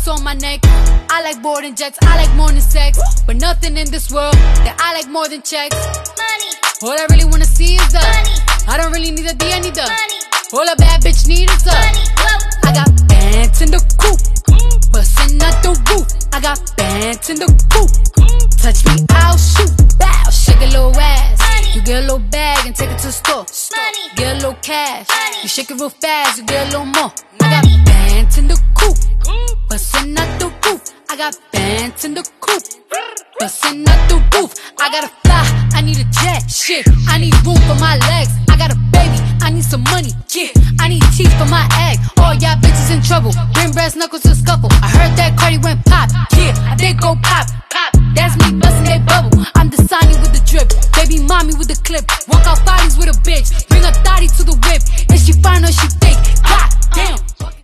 ice on my neck. I like boarding jets, I like more than sex, but nothing in this world that I like more than checks. Money, All I really wanna see is the money, I don't really need a D, I need the money, all a bad bitch need is the money. Whoa. I got bands in the coop, bustin' out the roof. I got bands in the coop. Touch me, I'll shoot. Bow, shake a little ass. You get a little bag and take it to the store. Money. Get a little cash. Money. You shake it real fast, you get a little more. I got bands in the coop, bustin' out the roof. I got bands in the coop, bustin' out the roof. I gotta fly, I need a jet. Shit, I need room for my legs. I got a baby, I need some money. Yeah, I need teeth for my egg. All y'all bitches in trouble, bring brass knuckles to scuffle. I heard that Cardi went pop. Yeah, I did go pop, pop. That's me bustin' that bubble. I'm the Sonny with the drip, baby mommy with the clip. Walk out bodies with a bitch.